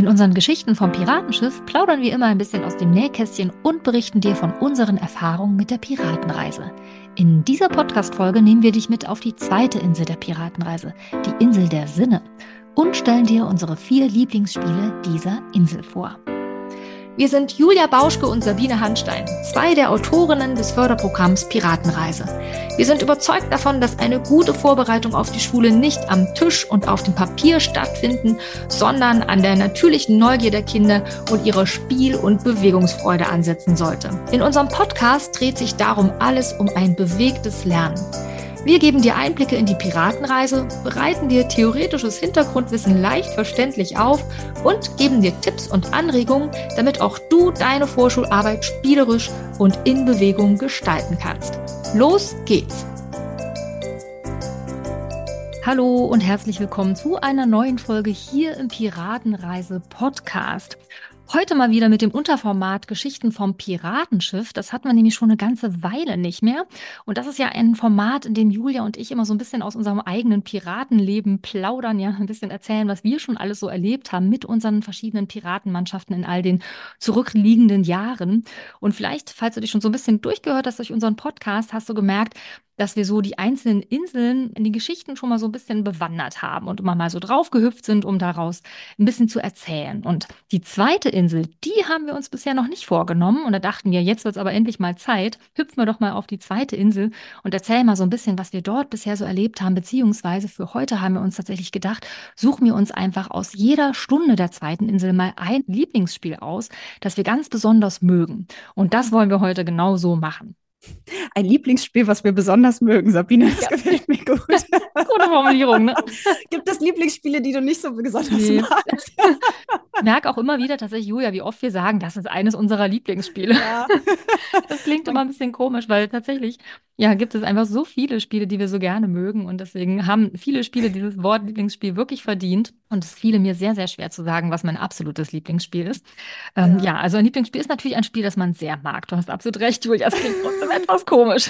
In unseren Geschichten vom Piratenschiff plaudern wir immer ein bisschen aus dem Nähkästchen und berichten dir von unseren Erfahrungen mit der Piratenreise. In dieser Podcast-Folge nehmen wir dich mit auf die zweite Insel der Piratenreise, die Insel der Sinne, und stellen dir unsere 4 Lieblingsspiele dieser Insel vor. Wir sind Julia Bauschke und Sabine Hanstein, 2 der Autorinnen des Förderprogramms Piratenreise. Wir sind überzeugt davon, dass eine gute Vorbereitung auf die Schule nicht am Tisch und auf dem Papier stattfinden, sondern an der natürlichen Neugier der Kinder und ihrer Spiel- und Bewegungsfreude ansetzen sollte. In unserem Podcast dreht sich darum alles um ein bewegtes Lernen. Wir geben dir Einblicke in die Piratenreise, bereiten dir theoretisches Hintergrundwissen leicht verständlich auf und geben dir Tipps und Anregungen, damit auch du deine Vorschularbeit spielerisch und in Bewegung gestalten kannst. Los geht's! Hallo und herzlich willkommen zu einer neuen Folge hier im Piratenreise-Podcast. Heute mal wieder mit dem Unterformat Geschichten vom Piratenschiff. Das hatten wir nämlich schon eine ganze Weile nicht mehr. Und das ist ja ein Format, in dem Julia und ich immer so ein bisschen aus unserem eigenen Piratenleben plaudern, ja, ein bisschen erzählen, was wir schon alles so erlebt haben mit unseren verschiedenen Piratenmannschaften in all den zurückliegenden Jahren. Und vielleicht, falls du dich schon so ein bisschen durchgehört hast durch unseren Podcast, hast du gemerkt, dass wir so die einzelnen Inseln in die Geschichten schon mal so ein bisschen bewandert haben und immer mal so draufgehüpft sind, um daraus ein bisschen zu erzählen. Und die zweite Insel, die haben wir uns bisher noch nicht vorgenommen. Und da dachten wir, jetzt wird es aber endlich mal Zeit. Hüpfen wir doch mal auf die zweite Insel und erzählen mal so ein bisschen, was wir dort bisher so erlebt haben. Beziehungsweise für heute haben wir uns tatsächlich gedacht, suchen wir uns einfach aus jeder Stunde der zweiten Insel mal ein Lieblingsspiel aus, das wir ganz besonders mögen. Und das wollen wir heute genau so machen. Ein Lieblingsspiel, was wir besonders mögen, Sabine, das gefällt mir gut. Gute Formulierung, ne? Gibt es Lieblingsspiele, die du nicht so besonders magst? Ich merke auch immer wieder tatsächlich, Julia, wie oft wir sagen, das ist eines unserer Lieblingsspiele. Ja. Das klingt immer ein bisschen komisch, weil tatsächlich, ja, gibt es einfach so viele Spiele, die wir so gerne mögen. Und deswegen haben viele Spiele dieses Wort Lieblingsspiel wirklich verdient. Und es fiel mir sehr, sehr schwer zu sagen, was mein absolutes Lieblingsspiel ist. Ja, also ein Lieblingsspiel ist natürlich ein Spiel, das man sehr mag. Du hast absolut recht, Julia, das klingt trotzdem etwas komisch.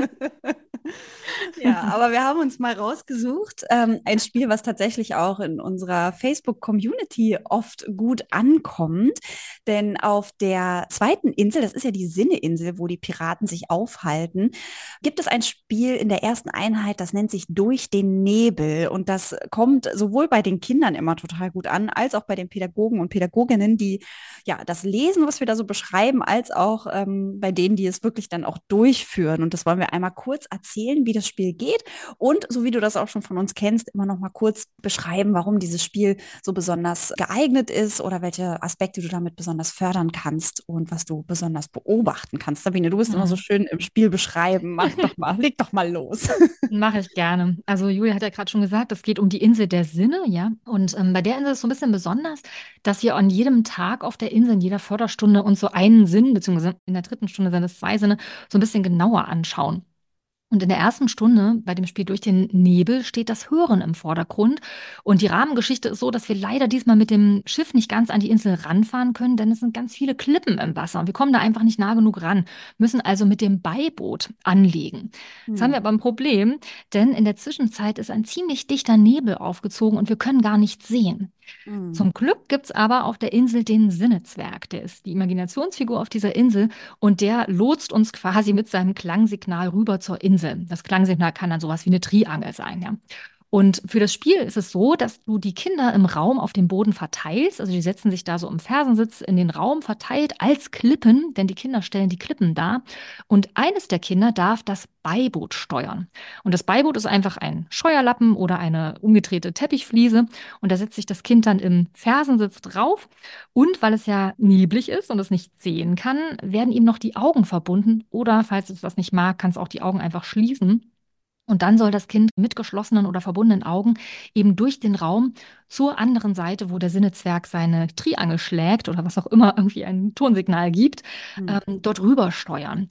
Ja, aber wir haben uns mal rausgesucht, ein Spiel, was tatsächlich auch in unserer Facebook-Community oft gut ankommt. Denn auf der zweiten Insel, das ist ja die Sinne-Insel, wo die Piraten sich aufhalten, gibt es ein Spiel in der ersten Einheit, das nennt sich Durch den Nebel. Und das kommt sowohl bei den Kindern immer total gut an, als auch bei den Pädagogen und Pädagoginnen, die ja das lesen, was wir da so beschreiben, als auch bei denen, die es wirklich dann auch durchführen. Und das wollen wir einmal kurz erzählen, wie das Spiel geht und, so wie du das auch schon von uns kennst, immer noch mal kurz beschreiben, warum dieses Spiel so besonders geeignet ist oder welche Aspekte du damit besonders fördern kannst und was du besonders beobachten kannst. Sabine, du bist immer so schön im Spiel beschreiben. Mach doch mal, leg doch mal los. Mache ich gerne. Also Julia hat ja gerade schon gesagt, es geht um die Insel der Sinne, ja. Und bei der Insel ist es so ein bisschen besonders, dass wir an jedem Tag auf der Insel, in jeder Förderstunde uns so einen Sinn, beziehungsweise in der dritten Stunde sind es 2 Sinne, so ein bisschen genauer anschauen. Und in der ersten Stunde bei dem Spiel Durch den Nebel steht das Hören im Vordergrund. Und die Rahmengeschichte ist so, dass wir leider diesmal mit dem Schiff nicht ganz an die Insel ranfahren können, denn es sind ganz viele Klippen im Wasser. Und wir kommen da einfach nicht nah genug ran, müssen also mit dem Beiboot anlegen. Jetzt haben wir aber ein Problem, denn in der Zwischenzeit ist ein ziemlich dichter Nebel aufgezogen und wir können gar nichts sehen. Zum Glück gibt es aber auf der Insel den Sinnezwerg. Der ist die Imaginationsfigur auf dieser Insel und der lotst uns quasi mit seinem Klangsignal rüber zur Insel. Das Klangsignal kann dann sowas wie eine Triangel sein, ja. Und für das Spiel ist es so, dass du die Kinder im Raum auf dem Boden verteilst. Also die setzen sich da so im Fersensitz in den Raum verteilt als Klippen, denn die Kinder stellen die Klippen dar. Und eines der Kinder darf das Beiboot steuern. Und das Beiboot ist einfach ein Scheuerlappen oder eine umgedrehte Teppichfliese. Und da setzt sich das Kind dann im Fersensitz drauf. Und weil es ja neblig ist und es nicht sehen kann, werden ihm noch die Augen verbunden. Oder falls es das nicht mag, kann es auch die Augen einfach schließen. Und dann soll das Kind mit geschlossenen oder verbundenen Augen eben durch den Raum zur anderen Seite, wo der Sinnezwerg seine Triangel schlägt oder was auch immer irgendwie ein Tonsignal gibt, dort rüber steuern.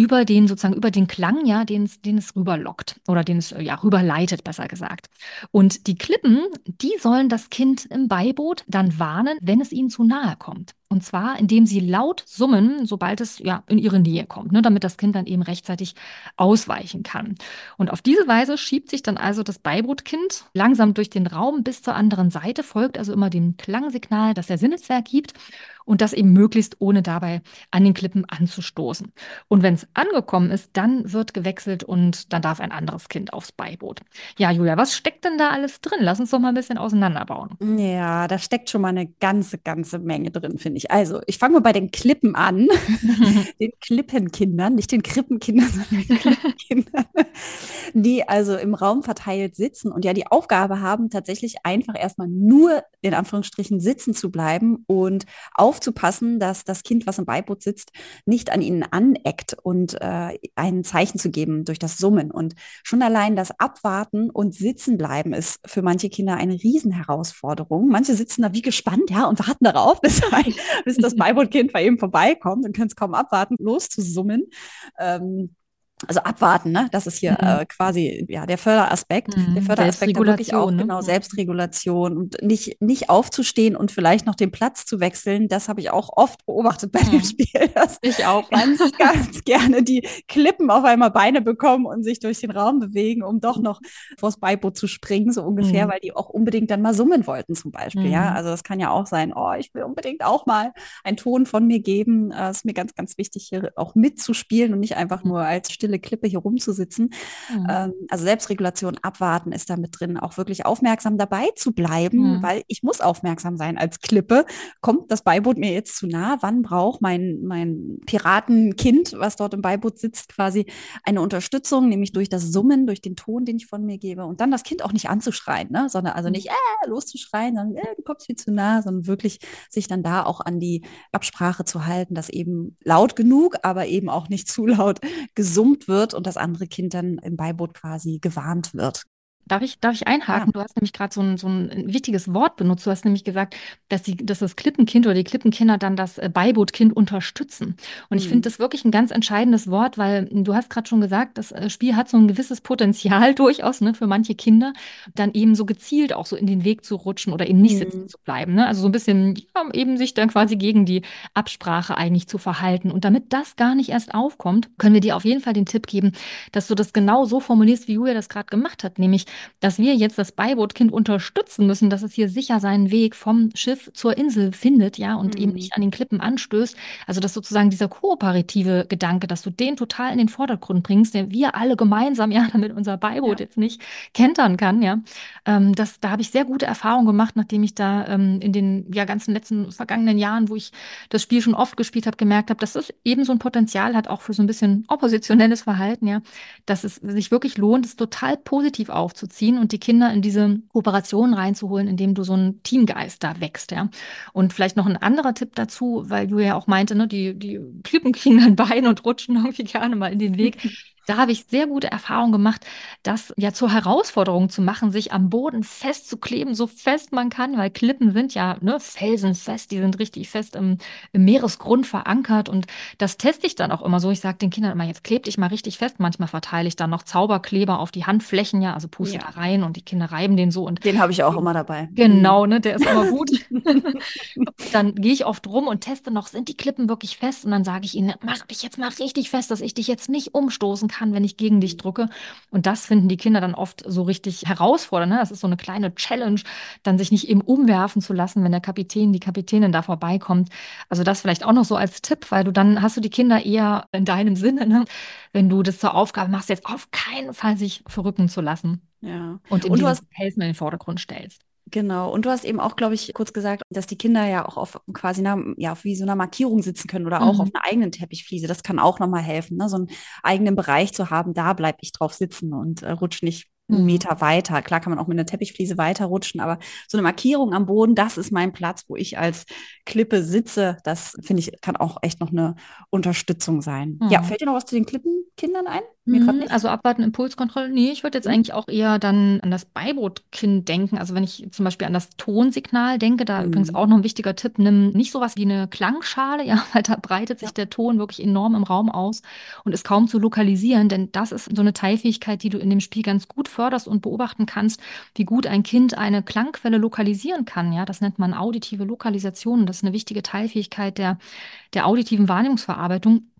Über den Klang, ja, den es rüberlockt oder den es ja rüberleitet, besser gesagt. Und die Klippen, die sollen das Kind im Beiboot dann warnen, wenn es ihnen zu nahe kommt. Und zwar, indem sie laut summen, sobald es ja in ihre Nähe kommt, ne, damit das Kind dann eben rechtzeitig ausweichen kann. Und auf diese Weise schiebt sich dann also das Beibootkind langsam durch den Raum bis zur anderen anderen Seite, folgt also immer dem Klangsignal, das der Sinnetzwerg gibt und das eben möglichst ohne dabei an den Klippen anzustoßen. Und wenn es angekommen ist, dann wird gewechselt und dann darf ein anderes Kind aufs Beiboot. Ja, Julia, was steckt denn da alles drin? Lass uns doch mal ein bisschen auseinanderbauen. Ja, da steckt schon mal eine ganze Menge drin, finde ich. Also, ich fange mal bei den Klippen an. Den Klippenkindern, nicht den Krippenkindern, sondern den Klippenkindern, die also im Raum verteilt sitzen und ja die Aufgabe haben, tatsächlich einfach erstmal nur in Anführungsstrichen sitzen zu bleiben und aufzupassen, dass das Kind, was im Beiboot sitzt, nicht an ihnen aneckt und ein Zeichen zu geben durch das Summen. Und schon allein das Abwarten und Sitzen bleiben ist für manche Kinder eine Riesenherausforderung. Manche sitzen da wie gespannt, ja, und warten darauf, bis das Beibootkind bei ihm vorbeikommt und können es kaum abwarten, loszusummen. Also abwarten, ne? Das ist hier Mhm. quasi ja der Förderaspekt. Der Förderaspekt da wirklich Selbstregulation, auch ne? genau Selbstregulation und nicht aufzustehen und vielleicht noch den Platz zu wechseln. Das habe ich auch oft beobachtet bei dem Mhm. Spiel, dass Ich auch. ganz gerne die Klippen auf einmal Beine bekommen und sich durch den Raum bewegen, um doch noch vors Beiboot zu springen, so ungefähr, Mhm. weil die auch unbedingt dann mal summen wollten zum Beispiel. Ja, Mhm. also das kann ja auch sein, oh, ich will unbedingt auch mal einen Ton von mir geben. Ist mir ganz wichtig, hier auch mitzuspielen und nicht einfach nur als stille Klippe hier rumzusitzen. Mhm. Also Selbstregulation, abwarten ist da mit drin, auch wirklich aufmerksam dabei zu bleiben, Mhm. weil ich muss aufmerksam sein als Klippe. Kommt das Beiboot mir jetzt zu nah? Wann braucht mein Piratenkind, was dort im Beiboot sitzt, quasi eine Unterstützung, nämlich durch das Summen, durch den Ton, den ich von mir gebe und dann das Kind auch nicht anzuschreien, ne? Sondern also nicht loszuschreien, sondern du kommst viel zu nah, sondern wirklich sich dann da auch an die Absprache zu halten, dass eben laut genug, aber eben auch nicht zu laut gesummt wird und das andere Kind dann im Beiboot quasi gewarnt wird. Darf ich Ja. einhaken? Du hast nämlich gerade so ein wichtiges Wort benutzt. Du hast nämlich gesagt, dass das Klippenkind oder die Klippenkinder dann das Beibootkind unterstützen. Und ich finde Mhm. das wirklich ein ganz entscheidendes Wort, weil du hast gerade schon gesagt, das Spiel hat so ein gewisses Potenzial durchaus, ne, für manche Kinder, dann eben so gezielt auch so in den Weg zu rutschen oder eben nicht sitzen Mhm. zu bleiben. Ne? Also so ein bisschen ja, eben sich dann quasi gegen die Absprache eigentlich zu verhalten. Und damit das gar nicht erst aufkommt, können wir dir auf jeden Fall den Tipp geben, dass du das genau so formulierst, wie Julia das gerade gemacht hat, nämlich dass wir jetzt das Beibootkind unterstützen müssen, dass es hier sicher seinen Weg vom Schiff zur Insel findet, ja, und eben Mhm. nicht an den Klippen anstößt. Also, dass sozusagen dieser kooperative Gedanke, dass du den total in den Vordergrund bringst, den wir alle gemeinsam, ja, damit unser Beiboot Ja. jetzt nicht kentern kann, ja. Da habe ich sehr gute Erfahrungen gemacht, nachdem ich da in den ja, ganzen letzten vergangenen Jahren, wo ich das Spiel schon oft gespielt habe, gemerkt habe, dass es eben so ein Potenzial hat, auch für so ein bisschen oppositionelles Verhalten, ja, dass es sich wirklich lohnt, es total positiv aufzuziehen und die Kinder in diese Kooperation reinzuholen, indem du so einen Teamgeist da wächst, ja. Und vielleicht noch ein anderer Tipp dazu, weil du ja auch meinte, ne, die Klippen kriegen dann Bein und rutschen irgendwie gerne mal in den Weg. Da habe ich sehr gute Erfahrungen gemacht, das ja zur Herausforderung zu machen, sich am Boden festzukleben, so fest man kann, weil Klippen sind ja ne, felsenfest, die sind richtig fest im Meeresgrund verankert und das teste ich dann auch immer so. Ich sage den Kindern immer, jetzt kleb dich mal richtig fest. Manchmal verteile ich dann noch Zauberkleber auf die Handflächen, ja, also puste da Ja. rein und die Kinder reiben den so und Den habe ich auch immer dabei. genau, Mhm. ne, der ist immer gut. Dann gehe ich oft rum und teste noch, sind die Klippen wirklich fest? Und dann sage ich ihnen, mach dich jetzt mal richtig fest, dass ich dich jetzt nicht umstoßen kann, wenn ich gegen dich drücke. Und das finden die Kinder dann oft so richtig herausfordernd. Ne? Das ist so eine kleine Challenge, dann sich nicht eben umwerfen zu lassen, wenn der Kapitän, die Kapitänin da vorbeikommt. Also das vielleicht auch noch so als Tipp, weil du dann hast du die Kinder eher in deinem Sinne, ne? Wenn du das zur Aufgabe machst, jetzt auf keinen Fall sich verrücken zu lassen Ja. und eben Und du dieses hast Helfen in den Vordergrund stellst. Genau. Und du hast eben auch, glaube ich, kurz gesagt, dass die Kinder ja auch auf quasi einer, ja, auf wie so einer Markierung sitzen können oder auch auf Mhm. einer eigenen Teppichfliese. Das kann auch nochmal helfen, ne? So einen eigenen Bereich zu haben, da bleibe ich drauf sitzen und rutsche nicht einen Mhm. Meter weiter. Klar kann man auch mit einer Teppichfliese weiterrutschen, aber so eine Markierung am Boden, das ist mein Platz, wo ich als Klippe sitze. Das finde ich, kann auch echt noch eine Unterstützung sein. Ja, Mhm. fällt dir noch was zu den Klippenkindern ein? Mir gerade nicht. Also abwarten, Impulskontrolle. Nee, ich würde jetzt Mhm. eigentlich auch eher dann an das Beibootkind denken. Also wenn ich zum Beispiel an das Tonsignal denke, da übrigens Mhm. auch noch ein wichtiger Tipp, nimm nicht sowas wie eine Klangschale, ja, weil da breitet sich Ja. der Ton wirklich enorm im Raum aus und ist kaum zu lokalisieren, denn das ist so eine Teilfähigkeit, die du in dem Spiel ganz gut förderst und beobachten kannst, wie gut ein Kind eine Klangquelle lokalisieren kann. Ja, das nennt man auditive Lokalisation. Das ist eine wichtige Teilfähigkeit der auditiven Wahrnehmungsverarbeitung.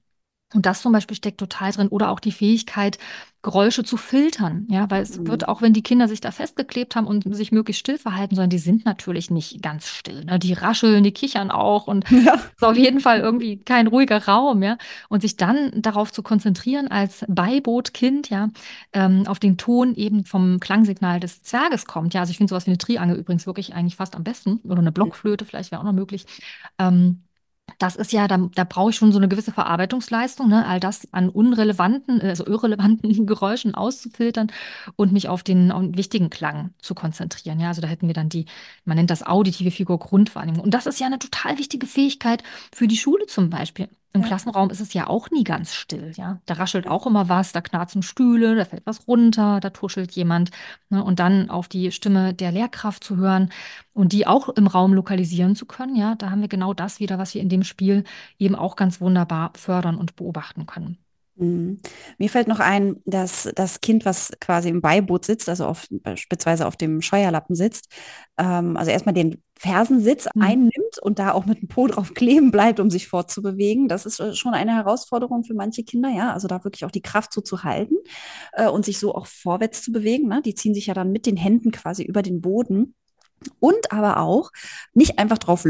Und das zum Beispiel steckt total drin. Oder auch die Fähigkeit, Geräusche zu filtern. Ja, weil es wird, Mhm. auch wenn die Kinder sich da festgeklebt haben und sich möglichst still verhalten sollen, die sind natürlich nicht ganz still. Ne? Die rascheln, die kichern auch und Ja. ist auf jeden Fall irgendwie kein ruhiger Raum, ja. Und sich dann darauf zu konzentrieren als Beibootkind, ja, auf den Ton eben vom Klangsignal des Zwerges kommt. Ja, also ich finde sowas wie eine Triangel übrigens wirklich eigentlich fast am besten. Oder eine Blockflöte vielleicht wäre auch noch möglich. Ähm, Das ist ja, da brauche ich schon so eine gewisse Verarbeitungsleistung, ne? All das an unrelevanten, also irrelevanten Geräuschen auszufiltern und mich auf den wichtigen Klang zu konzentrieren. Ja, also da hätten wir dann man nennt das auditive Figur Grundwahrnehmung. Und das ist ja eine total wichtige Fähigkeit für die Schule zum Beispiel. Im Ja. Klassenraum ist es ja auch nie ganz still, ja. Da raschelt auch immer was, da knarzen Stühle, da fällt was runter, da tuschelt jemand, ne? Und dann auf die Stimme der Lehrkraft zu hören und die auch im Raum lokalisieren zu können, ja, da haben wir genau das wieder, was wir in dem Spiel eben auch ganz wunderbar fördern und beobachten können. Mhm. Mir fällt noch ein, dass das Kind, was quasi im Beiboot sitzt, also beispielsweise auf dem Scheuerlappen sitzt, also erstmal den Fersensitz Mhm. einnimmt und da auch mit dem Po drauf kleben bleibt, um sich fortzubewegen. Das ist schon eine Herausforderung für manche Kinder, ja. Also da wirklich auch die Kraft so zu halten und sich so auch vorwärts zu bewegen. Ne? Die ziehen sich ja dann mit den Händen quasi über den Boden. Und aber auch nicht einfach drauf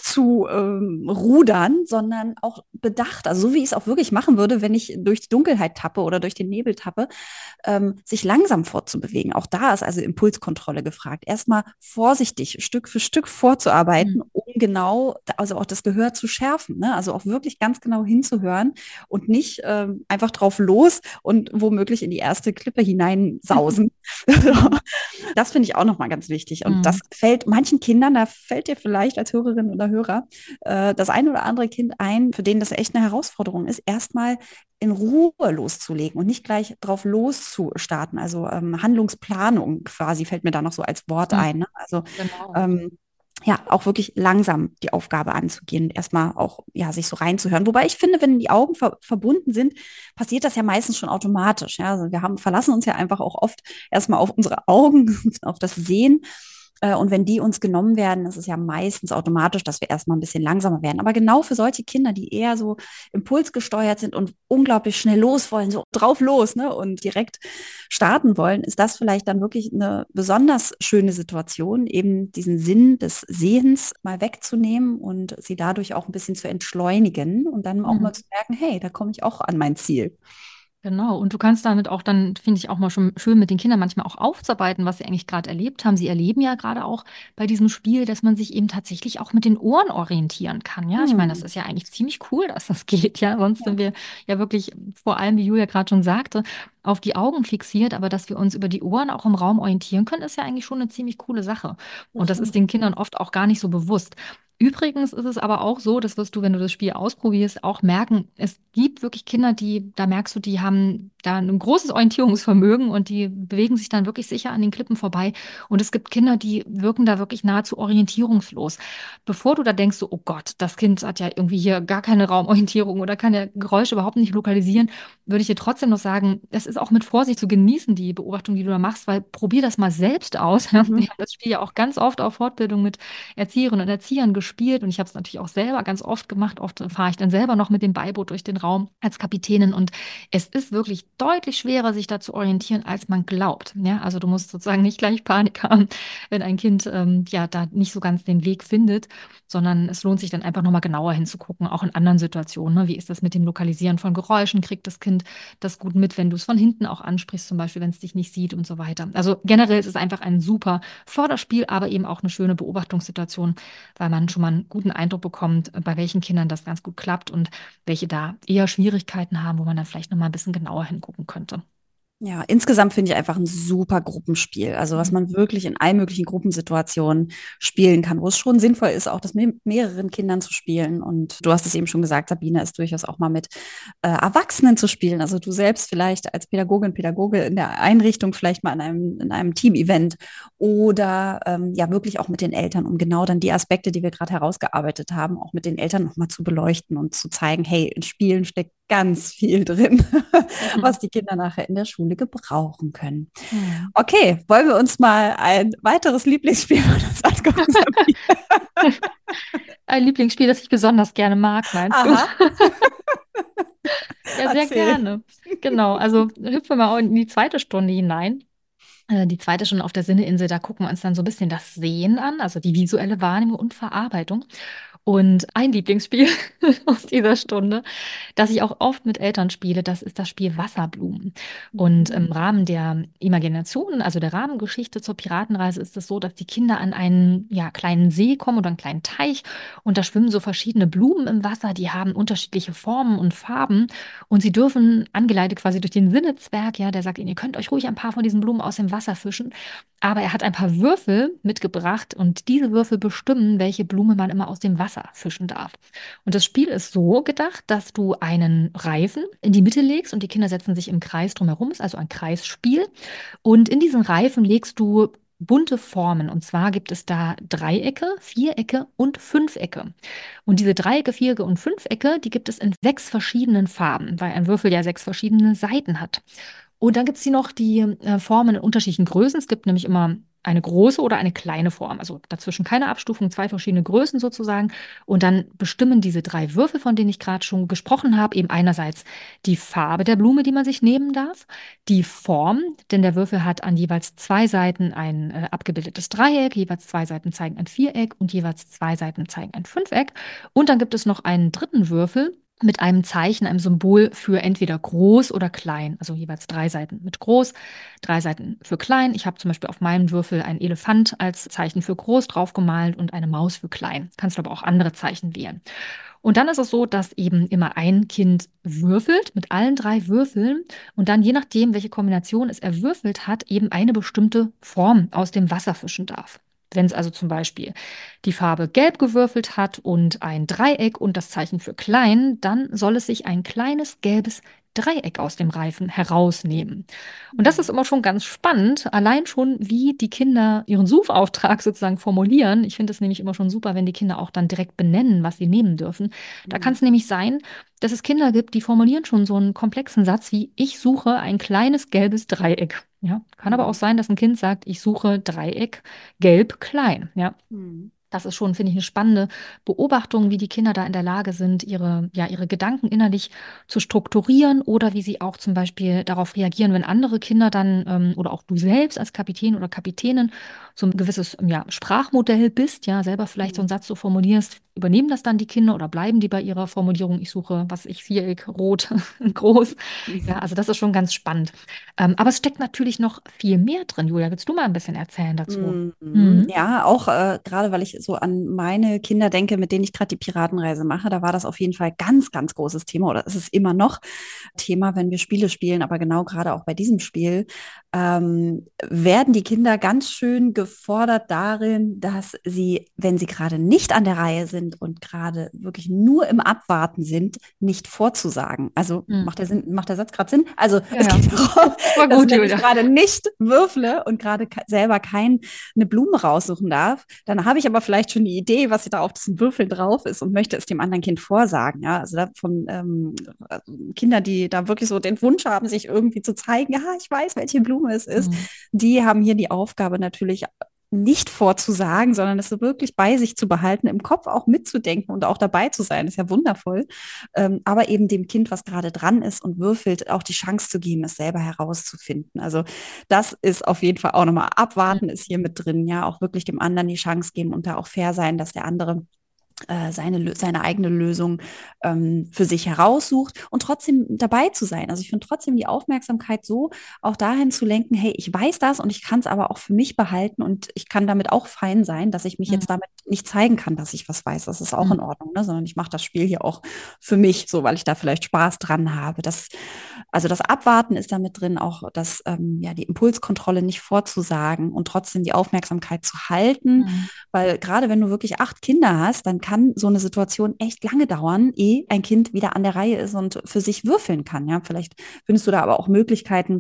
loszurudern, sondern auch bedacht, also so wie ich es auch wirklich machen würde, wenn ich durch die Dunkelheit tappe oder durch den Nebel tappe, sich langsam fortzubewegen. Auch da ist also Impulskontrolle gefragt. Erstmal vorsichtig, Stück für Stück vorzuarbeiten, Mhm. um genau, also auch das Gehör zu schärfen. Ne? Also auch wirklich ganz genau hinzuhören und nicht einfach drauf los und womöglich in die erste Klippe hineinsausen. Mhm. Das finde ich auch nochmal ganz wichtig. Und das Mhm. fällt manchen Kindern, da fällt dir vielleicht als Hörerin oder Hörer das ein oder andere Kind ein, für den das echt eine Herausforderung ist, erstmal in Ruhe loszulegen und nicht gleich drauf loszustarten. Also Handlungsplanung quasi fällt mir da noch so als Wort Mhm. ein. Ne? Also Genau. ähm, ja, auch wirklich langsam die Aufgabe anzugehen, erstmal auch ja, sich so reinzuhören. Wobei ich finde, wenn die Augen verbunden sind, passiert das ja meistens schon automatisch. Ja? Also wir verlassen uns ja einfach auch oft erstmal auf unsere Augen, auf das Sehen. Und wenn die uns genommen werden, ist es ja meistens automatisch, dass wir erstmal ein bisschen langsamer werden. Aber genau für solche Kinder, die eher so impulsgesteuert sind und unglaublich schnell los wollen, so drauf los, ne, und direkt starten wollen, ist das vielleicht dann wirklich eine besonders schöne Situation, eben diesen Sinn des Sehens mal wegzunehmen und sie dadurch auch ein bisschen zu entschleunigen und dann auch mal Mhm. zu merken, hey, da komme ich auch an mein Ziel. Genau, und du kannst damit auch dann, finde ich auch mal schon schön mit den Kindern manchmal auch aufzuarbeiten, was sie eigentlich gerade erlebt haben. Sie erleben ja gerade auch bei diesem Spiel, dass man sich eben tatsächlich auch mit den Ohren orientieren kann. Ja, ich meine, das Hm. ist ja eigentlich ziemlich cool, dass das geht. Ja, sonst Ja, sind wir ja wirklich vor allem, wie Julia gerade schon sagte, auf die Augen fixiert, aber dass wir uns über die Ohren auch im Raum orientieren können, ist ja eigentlich schon eine ziemlich coole Sache. das Und das ist stimmt. den Kindern oft auch gar nicht so bewusst. Übrigens ist es aber auch so, das wirst du, wenn du das Spiel ausprobierst, auch merken, es gibt wirklich Kinder, da merkst du, die haben da ein großes Orientierungsvermögen und die bewegen sich dann wirklich sicher an den Klippen vorbei. Und es gibt Kinder, die wirken da wirklich nahezu orientierungslos. Bevor du da denkst, so, oh Gott, das Kind hat ja irgendwie hier gar keine Raumorientierung oder kann ja Geräusche überhaupt nicht lokalisieren, würde ich dir trotzdem noch sagen, es ist auch mit Vorsicht zu genießen, die Beobachtung, die du da machst, weil probier das mal selbst aus. Wir Mhm. haben das Spiel ja auch ganz oft auf Fortbildung mit Erzieherinnen und Erziehern gespielt und ich habe es natürlich auch selber ganz oft gemacht. Oft fahre ich dann selber noch mit dem Beiboot durch den Raum als Kapitänin und es ist wirklich deutlich schwerer, sich da zu orientieren, als man glaubt. Ja, also du musst sozusagen nicht gleich Panik haben, wenn ein Kind ja da nicht so ganz den Weg findet, sondern es lohnt sich dann einfach nochmal genauer hinzugucken, auch in anderen Situationen. Ne? Wie ist das mit dem Lokalisieren von Geräuschen? Kriegt das Kind das gut mit, wenn du es von hinten auch ansprichst, zum Beispiel, wenn es dich nicht sieht und so weiter. Also generell ist es einfach ein super Förderspiel, aber eben auch eine schöne Beobachtungssituation, weil man schon mal einen guten Eindruck bekommt, bei welchen Kindern das ganz gut klappt und welche da eher Schwierigkeiten haben, wo man dann vielleicht noch mal ein bisschen genauer hingucken könnte. Ja, insgesamt finde ich einfach ein super Gruppenspiel. Also was Mhm. man wirklich in allen möglichen Gruppensituationen spielen kann, wo es schon sinnvoll ist, auch das mit mehreren Kindern zu spielen. Und du hast es eben schon gesagt, Sabine, ist durchaus auch mal mit Erwachsenen zu spielen. Also du selbst vielleicht als Pädagogin, Pädagoge in der Einrichtung, vielleicht mal in einem Team-Event oder ja wirklich auch mit den Eltern, um genau dann die Aspekte, die wir gerade herausgearbeitet haben, auch mit den Eltern nochmal zu beleuchten und zu zeigen, hey, in Spielen steckt ganz viel drin, was die Kinder nachher in der Schule gebrauchen können. Mhm. Okay, wollen wir uns mal ein weiteres Lieblingsspiel von uns angucken, Sabine? Ein Lieblingsspiel, das ich besonders gerne mag, meinst du? Aha. Ja, Ja, sehr Erzähl. gerne. Genau, also hüpfen wir mal in die zweite Stunde hinein. Die zweite Stunde auf der Sinneinsel, da gucken wir uns dann so ein bisschen das Sehen an, also die visuelle Wahrnehmung und Verarbeitung. Und ein Lieblingsspiel aus dieser Stunde, das ich auch oft mit Eltern spiele, das ist das Spiel Wasserblumen. Und im Mhm. Rahmen der Imagination, also der Rahmengeschichte zur Piratenreise, ist es so, dass die Kinder an einen ja, kleinen See kommen oder einen kleinen Teich und da schwimmen so verschiedene Blumen im Wasser, die haben unterschiedliche Formen und Farben und sie dürfen, angeleitet quasi durch den Sinnezwerg, ja, der sagt ihnen, ihr könnt euch ruhig ein paar von diesen Blumen aus dem Wasser fischen, aber er hat ein paar Würfel mitgebracht und diese Würfel bestimmen, welche Blume man immer aus dem Wasser fischen darf. Und das Spiel ist so gedacht, dass du einen Reifen in die Mitte legst und die Kinder setzen sich im Kreis drumherum, ist also ein Kreisspiel. Und in diesen Reifen legst du bunte Formen. Und zwar gibt es da Dreiecke, Vierecke und Fünfecke. Und diese Dreiecke, Vierecke und Fünfecke, die gibt es in 6 verschiedenen Farben, weil ein Würfel ja 6 verschiedene Seiten hat. Und dann gibt es hier noch die Formen in unterschiedlichen Größen. Es gibt nämlich immer eine große oder eine kleine Form. Also dazwischen keine Abstufung, 2 verschiedene Größen sozusagen. Und dann bestimmen diese 3 Würfel, von denen ich gerade schon gesprochen habe, eben einerseits die Farbe der Blume, die man sich nehmen darf, die Form, denn der Würfel hat an jeweils 2 Seiten ein abgebildetes Dreieck, jeweils 2 Seiten zeigen ein Viereck und jeweils 2 Seiten zeigen ein Fünfeck. Und dann gibt es noch einen dritten Würfel mit einem Zeichen, einem Symbol für entweder groß oder klein, also jeweils 3 Seiten mit groß, 3 Seiten für klein. Ich habe zum Beispiel auf meinem Würfel einen Elefant als Zeichen für groß draufgemalt und eine Maus für klein. Kannst du aber auch andere Zeichen wählen. Und dann ist es so, dass eben immer ein Kind würfelt mit allen 3 Würfeln und dann, je nachdem, welche Kombination es erwürfelt hat, eben eine bestimmte Form aus dem Wasser fischen darf. Wenn es also zum Beispiel die Farbe Gelb gewürfelt hat und ein Dreieck und das Zeichen für klein, dann soll es sich ein kleines gelbes Dreieck aus dem Reifen herausnehmen. Und das ist immer schon ganz spannend, allein schon, wie die Kinder ihren Suchauftrag sozusagen formulieren. Ich finde es nämlich immer schon super, wenn die Kinder auch dann direkt benennen, was sie nehmen dürfen. Da kann Mhm. es nämlich sein, dass es Kinder gibt, die formulieren schon so einen komplexen Satz wie, ich suche ein kleines gelbes Dreieck. Ja, kann aber auch Mhm. sein, dass ein Kind sagt, ich suche Dreieck gelb klein. Ja, Mhm. das ist schon, finde ich, eine spannende Beobachtung, wie die Kinder da in der Lage sind, ihre Gedanken innerlich zu strukturieren oder wie sie auch zum Beispiel darauf reagieren, wenn andere Kinder dann oder auch du selbst als Kapitän oder Kapitänin so ein gewisses ja, Sprachmodell bist, ja, selber vielleicht so einen Mhm. Satz so formulierst, übernehmen das dann die Kinder oder bleiben die bei ihrer Formulierung, ich suche, was ich, Viereck, rot, groß. Ja, also das ist schon ganz spannend. Aber es steckt natürlich noch viel mehr drin. Julia, willst du mal ein bisschen erzählen dazu? Mhm. Mhm. Ja, auch gerade weil ich so an meine Kinder denke, mit denen ich gerade die Piratenreise mache, da war das auf jeden Fall ganz, ganz großes Thema oder ist es immer noch Thema, wenn wir Spiele spielen, aber genau gerade auch bei diesem Spiel werden die Kinder ganz schön gefordert darin, dass sie, wenn sie gerade nicht an der Reihe sind und gerade wirklich nur im Abwarten sind, nicht vorzusagen. Also Mhm. macht der Satz gerade Sinn? Also Ja, es ja. geht darum, War dass gut, wenn ich Julia. gerade nicht würfle und gerade selber keine Blume raussuchen darf, dann habe ich aber vielleicht schon die Idee, was da auf diesen Würfel drauf ist und möchte es dem anderen Kind vorsagen. Ja, also da von Kinder, die da wirklich so den Wunsch haben, sich irgendwie zu zeigen, ja, ich weiß, welche Blume es ist, Mhm. die haben hier die Aufgabe natürlich nicht vorzusagen, sondern es so wirklich bei sich zu behalten, im Kopf auch mitzudenken und auch dabei zu sein. Das ist ja wundervoll. Aber eben dem Kind, was gerade dran ist und würfelt, auch die Chance zu geben, es selber herauszufinden. Also das ist auf jeden Fall auch nochmal abwarten, ist hier mit drin, ja, auch wirklich dem anderen die Chance geben und da auch fair sein, dass der andere seine eigene Lösung für sich heraussucht und trotzdem dabei zu sein. Also ich finde trotzdem die Aufmerksamkeit so auch dahin zu lenken, hey, ich weiß das und ich kann es aber auch für mich behalten und ich kann damit auch fein sein, dass ich mich Mhm. jetzt damit nicht zeigen kann, dass ich was weiß. Das ist auch Mhm. in Ordnung, ne? Sondern ich mache das Spiel hier auch für mich, so weil ich da vielleicht Spaß dran habe. Also das Abwarten ist damit drin, auch ja, die Impulskontrolle nicht vorzusagen und trotzdem die Aufmerksamkeit zu halten, Mhm. weil gerade wenn du wirklich 8 Kinder hast, dann kann so eine Situation echt lange dauern, ehe ein Kind wieder an der Reihe ist und für sich würfeln kann. Ja, vielleicht findest du da aber auch Möglichkeiten,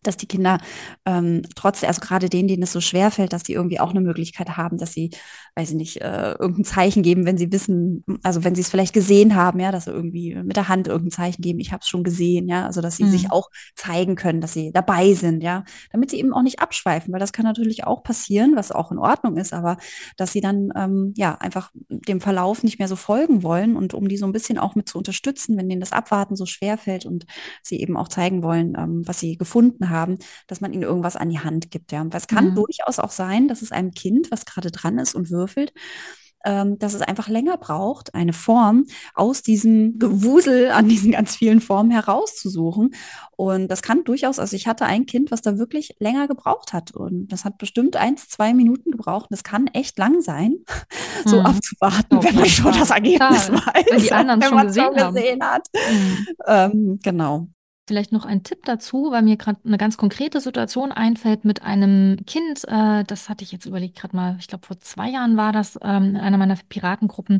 dass die Kinder trotzdem, also gerade denen es so schwer fällt, dass die irgendwie auch eine Möglichkeit haben, dass sie, weiß ich nicht, irgendein Zeichen geben, wenn sie wissen, also wenn sie es vielleicht gesehen haben, ja, dass sie irgendwie mit der Hand irgendein Zeichen geben, ich habe es schon gesehen, ja, also dass sie sich Mhm. auch zeigen können, dass sie dabei sind, ja, damit sie eben auch nicht abschweifen, weil das kann natürlich auch passieren, was auch in Ordnung ist, aber dass sie dann ja einfach dem Verlauf nicht mehr so folgen wollen und um die so ein bisschen auch mit zu unterstützen, wenn denen das Abwarten so schwer fällt und sie eben auch zeigen wollen, was sie gefunden haben, dass man ihnen irgendwas an die Hand gibt. Ja. Weil es kann Mhm. durchaus auch sein, dass es einem Kind, was gerade dran ist und würfelt, dass es einfach länger braucht, eine Form aus diesem Gewusel an diesen ganz vielen Formen herauszusuchen. Und das kann durchaus, also ich hatte ein Kind, was da wirklich länger gebraucht hat. Und das hat bestimmt 1, 2 Minuten gebraucht. Und das kann echt lang sein, so Mhm. abzuwarten, Auf wenn man jeden schon das Fall, Ergebnis total. Wenn weiß, die anderen es wenn schon man es schon gesehen haben. gesehen hat. Mhm. Genau. Vielleicht noch ein Tipp dazu, weil mir gerade eine ganz konkrete Situation einfällt mit einem Kind. Das hatte ich jetzt überlegt, gerade mal, ich glaube, vor 2 Jahren war das, in einer meiner Piratengruppen.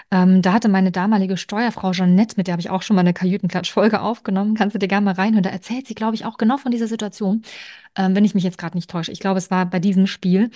Da hatte meine damalige Steuerfrau Jeanette, mit der habe ich auch schon mal eine Kajütenklatsch-Folge aufgenommen, kannst du dir gerne mal reinhören. Da erzählt sie, glaube ich, auch genau von dieser Situation, wenn ich mich jetzt gerade nicht täusche. Ich glaube, es war bei diesem Spiel.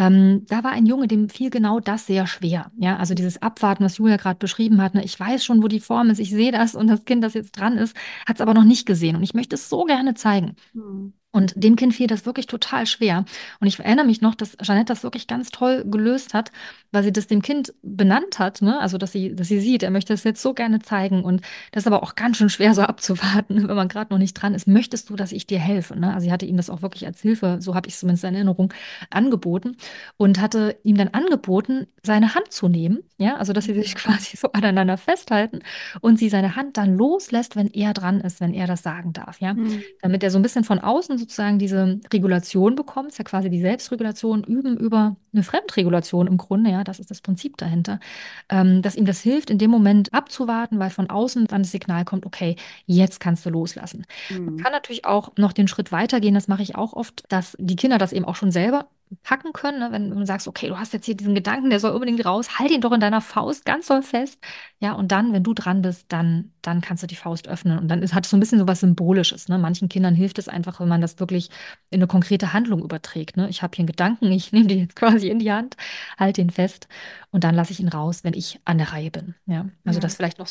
Da war ein Junge, dem fiel genau das sehr schwer. Ja, also dieses Abwarten, was Julia gerade beschrieben hat. Ne? Ich weiß schon, wo die Form ist, ich sehe das und das Kind, das jetzt dran ist, hat es aber noch nicht gesehen. Und ich möchte es so gerne zeigen. Hm. Und dem Kind fiel das wirklich total schwer. Und ich erinnere mich noch, dass Jeanette das wirklich ganz toll gelöst hat, weil sie das dem Kind benannt hat, ne? Also, dass sie sieht, er möchte es jetzt so gerne zeigen. Und das ist aber auch ganz schön schwer so abzuwarten, wenn man gerade noch nicht dran ist. Möchtest du, dass ich dir helfe? Ne? Also, sie hatte ihm das auch wirklich als Hilfe, so habe ich es zumindest in Erinnerung, angeboten und hatte ihm dann angeboten, seine Hand zu nehmen. Ja, also, dass sie sich quasi so aneinander festhalten und sie seine Hand dann loslässt, wenn er dran ist, wenn er das sagen darf. Ja, Hm. damit er so ein bisschen von außen sozusagen diese Regulation bekommt, ist ja quasi die Selbstregulation üben über eine Fremdregulation im Grunde, ja, das ist das Prinzip dahinter, dass ihm das hilft, in dem Moment abzuwarten, weil von außen dann das Signal kommt, okay, jetzt kannst du loslassen. Man Hm. kann natürlich auch noch den Schritt weitergehen, das mache ich auch oft, dass die Kinder das eben auch schon selber packen können, ne? Wenn du sagst, okay, du hast jetzt hier diesen Gedanken, der soll unbedingt raus, halt ihn doch in deiner Faust ganz doll fest. Ja, und dann, wenn du dran bist, dann kannst du die Faust öffnen. Und dann hat es so ein bisschen so was Symbolisches. Ne? Manchen Kindern hilft es einfach, wenn man das wirklich in eine konkrete Handlung überträgt. Ne? Ich habe hier einen Gedanken, ich nehme den jetzt quasi in die Hand, halte ihn fest und dann lasse ich ihn raus, wenn ich an der Reihe bin. Ja, also das Ja. vielleicht noch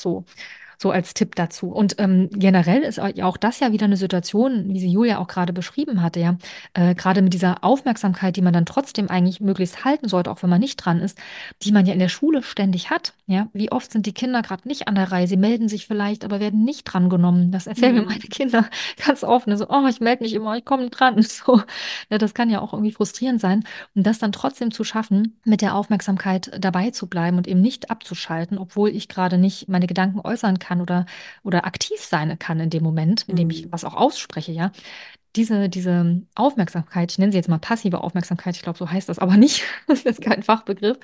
so als Tipp dazu. Und generell ist auch das ja wieder eine Situation, wie sie Julia auch gerade beschrieben hatte, ja, gerade mit dieser Aufmerksamkeit, die man dann trotzdem eigentlich möglichst halten sollte, auch wenn man nicht dran ist, die man ja in der Schule ständig hat. Ja, wie oft sind die Kinder gerade nicht an der Reihe? Sie melden sich vielleicht, aber werden nicht drangenommen. Das erzählen mir meine Hm. Kinder ganz oft. Ne? So, oh, ich melde mich immer, ich komme nicht dran. So, ja, das kann ja auch irgendwie frustrierend sein. Und das dann trotzdem zu schaffen, mit der Aufmerksamkeit dabei zu bleiben und eben nicht abzuschalten, obwohl ich gerade nicht meine Gedanken äußern kann oder aktiv sein kann in dem Moment, in dem ich Hm. was auch ausspreche, ja. Diese Aufmerksamkeit, ich nenne sie jetzt mal passive Aufmerksamkeit, ich glaube, so heißt das aber nicht, das ist jetzt kein Fachbegriff.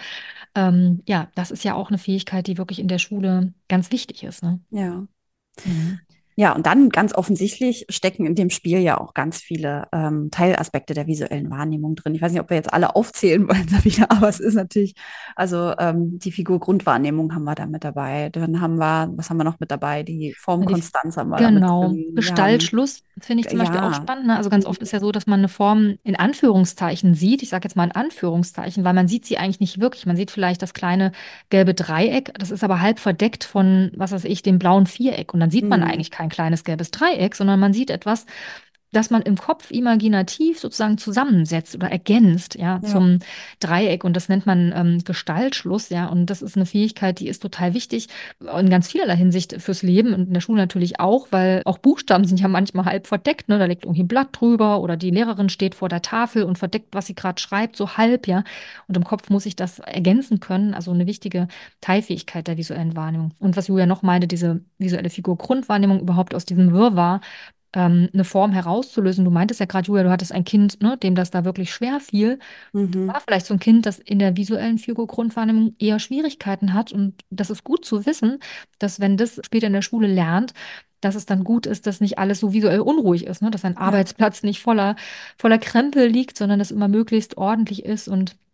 Ja, das ist ja auch eine Fähigkeit, die wirklich in der Schule ganz wichtig ist, ne? Ja. Mhm. Ja, und dann ganz offensichtlich stecken in dem Spiel ja auch ganz viele Teilaspekte der visuellen Wahrnehmung drin. Ich weiß nicht, ob wir jetzt alle aufzählen wollen, Sabine, aber es ist natürlich, also die Figur Grundwahrnehmung haben wir da mit dabei. Dann haben wir, was haben wir noch mit dabei? Die Ja, Formkonstanz haben wir da mit genau. drin. Wir haben, Gestaltschluss finde ich zum Beispiel auch ja, spannend. Ne? Also ganz mhm, oft ist ja so, dass man eine Form in Anführungszeichen sieht. Ich sage jetzt mal in Anführungszeichen, weil man sieht sie eigentlich nicht wirklich. Man sieht vielleicht das kleine gelbe Dreieck, das ist aber halb verdeckt von, was weiß ich, dem blauen Viereck. Und dann sieht man mhm, eigentlich kein kleines gelbes Dreieck, sondern man sieht etwas, das man im Kopf imaginativ sozusagen zusammensetzt oder ergänzt, ja, ja, zum Dreieck. Und das nennt man Gestaltschluss, ja. Und das ist eine Fähigkeit, die ist total wichtig in ganz vielerlei Hinsicht fürs Leben und in der Schule natürlich auch, weil auch Buchstaben sind ja manchmal halb verdeckt, ne? Da liegt irgendwie ein Blatt drüber oder die Lehrerin steht vor der Tafel und verdeckt, was sie gerade schreibt, so halb, ja. Und im Kopf muss ich das ergänzen können, also eine wichtige Teilfähigkeit der visuellen Wahrnehmung. Und was Julia noch meinte, diese visuelle Figur Grundwahrnehmung überhaupt aus diesem Wirrwarr eine Form herauszulösen. Du meintest ja gerade, Julia, du hattest ein Kind, ne, dem das da wirklich schwer fiel. mhm, War vielleicht so ein Kind, das in der visuellen Figur Grundwahrnehmung eher Schwierigkeiten hat. Und das ist gut zu wissen, dass wenn das später in der Schule lernt, dass es dann gut ist, dass nicht alles so visuell unruhig ist, ne? Dass ein ja, Arbeitsplatz nicht voller Krempel liegt, sondern dass immer möglichst ordentlich ist und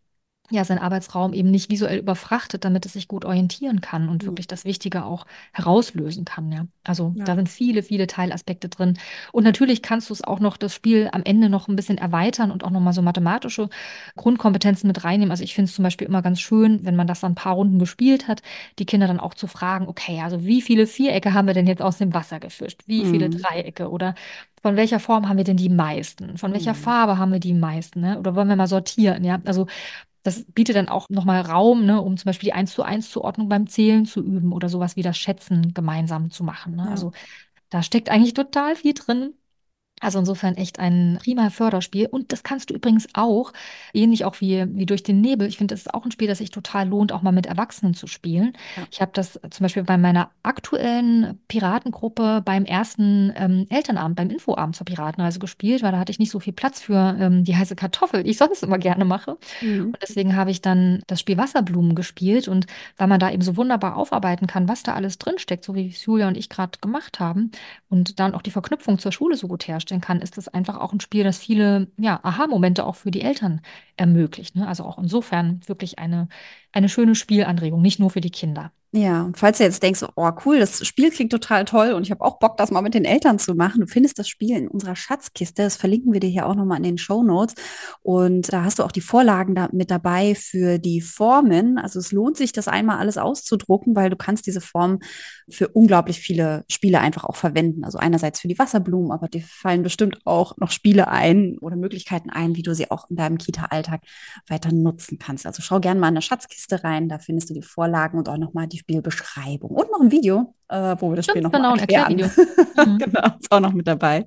ja, seinen Arbeitsraum eben nicht visuell überfrachtet, damit es sich gut orientieren kann und Mhm. wirklich das Wichtige auch herauslösen kann, ja. Also Ja. da sind viele, viele Teilaspekte drin. Und natürlich kannst du es auch noch, das Spiel am Ende noch ein bisschen erweitern und auch nochmal so mathematische Grundkompetenzen mit reinnehmen. Also ich finde es zum Beispiel immer ganz schön, wenn man das dann ein paar Runden gespielt hat, die Kinder dann auch zu fragen, okay, also wie viele Vierecke haben wir denn jetzt aus dem Wasser gefischt? Wie viele Mhm. Dreiecke? Oder von welcher Form haben wir denn die meisten? Von welcher Mhm. Farbe haben wir die meisten? Ne? Oder wollen wir mal sortieren? Ja, also das bietet dann auch nochmal Raum, ne, um zum Beispiel die 1:1 Zuordnung beim Zählen zu üben oder sowas wie das Schätzen gemeinsam zu machen. Ne? Ja. Also da steckt eigentlich total viel drin. Also insofern echt ein prima Förderspiel. Und das kannst du übrigens auch, ähnlich auch wie durch den Nebel. Ich finde, das ist auch ein Spiel, das sich total lohnt, auch mal mit Erwachsenen zu spielen. Ja. Ich habe das zum Beispiel bei meiner aktuellen Piratengruppe beim ersten Elternabend, beim Infoabend zur Piratenreise gespielt, weil da hatte ich nicht so viel Platz für die heiße Kartoffel, die ich sonst immer gerne mache. Mhm. Und deswegen habe ich dann das Spiel Wasserblumen gespielt. Und weil man da eben so wunderbar aufarbeiten kann, was da alles drinsteckt, so wie es Julia und ich gerade gemacht haben, und dann auch die Verknüpfung zur Schule so gut herstellen kann, ist das einfach auch ein Spiel, das viele, ja, Aha-Momente auch für die Eltern ermöglicht. Ne? Also auch insofern wirklich eine schöne Spielanregung, nicht nur für die Kinder. Ja, und falls du jetzt denkst, oh cool, das Spiel klingt total toll und ich habe auch Bock, das mal mit den Eltern zu machen, du findest das Spiel in unserer Schatzkiste, das verlinken wir dir hier auch nochmal in den Shownotes und da hast du auch die Vorlagen da mit dabei für die Formen. Also es lohnt sich, das einmal alles auszudrucken, weil du kannst diese Formen für unglaublich viele Spiele einfach auch verwenden. Also einerseits für die Wasserblumen, aber dir fallen bestimmt auch noch Spiele ein oder Möglichkeiten ein, wie du sie auch in deinem Kita-Alltag weiter nutzen kannst. Also schau gerne mal in eine Schatzkiste rein, da findest du die Vorlagen und auch nochmal die Spielbeschreibung und noch ein Video, wo wir das Spiel Stimmt, nochmal genau, ein erklären. Erklärvideo. Mhm. Genau, ist auch noch mit dabei.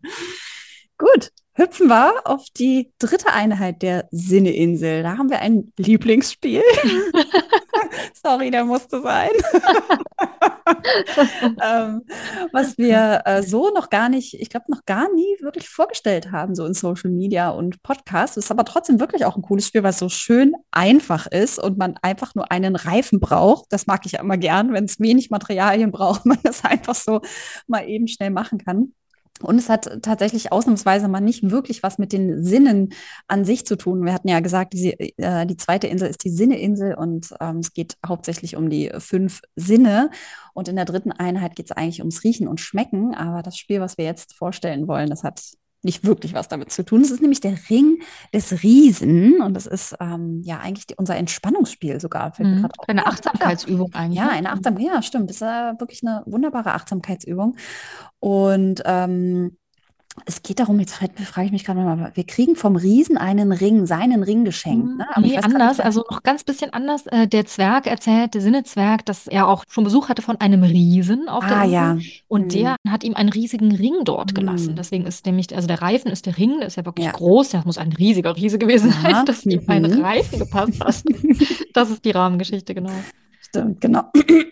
Gut, hüpfen wir auf die dritte Einheit der Sinneinsel. Da haben wir ein Lieblingsspiel. Sorry, der musste sein. ähm, Was wir so noch gar nicht, ich glaube, noch gar nie wirklich vorgestellt haben, so in Social Media und Podcasts. Es ist aber trotzdem wirklich auch ein cooles Spiel, weil es so schön einfach ist und man einfach nur einen Reifen braucht. Das mag ich ja immer gern, wenn es wenig Materialien braucht, man das einfach so mal eben schnell machen kann. Und es hat tatsächlich ausnahmsweise mal nicht wirklich was mit den Sinnen an sich zu tun. Wir hatten ja gesagt, die zweite Insel ist die Sinneinsel und es geht hauptsächlich um die 5 Sinne. Und in der dritten Einheit geht es eigentlich ums Riechen und Schmecken. Aber das Spiel, was wir jetzt vorstellen wollen, das hat nicht wirklich was damit zu tun. Es ist nämlich der Ring des Riesen. Und das ist ja eigentlich unser Entspannungsspiel sogar. Fällt mir Mhm. gerade auf. Eine Ja, Achtsamkeitsübung eigentlich, ja, ne? eine Achtsamkeit. Ja, stimmt. Das ist wirklich eine wunderbare Achtsamkeitsübung. Und es geht darum, jetzt frage ich mich gerade mal, wir kriegen vom Riesen einen Ring, seinen Ring geschenkt, ne? Aber ich Nee, weiß gerade nicht anders, mehr. also noch ganz bisschen anders. Der Zwerg erzählt, der Sinnezwerg, dass er auch schon Besuch hatte von einem Riesen auf der Ah Insel ja. und Hm. der hat ihm einen riesigen Ring dort gelassen. Hm. Deswegen ist nämlich, also der Reifen ist der Ring, der ist ja wirklich Ja. groß, der muss ein riesiger Riese gewesen sein, Aha. dass ihm ein Mhm. Reifen gepasst hat. Das ist die Rahmengeschichte, genau. Stimmt, genau.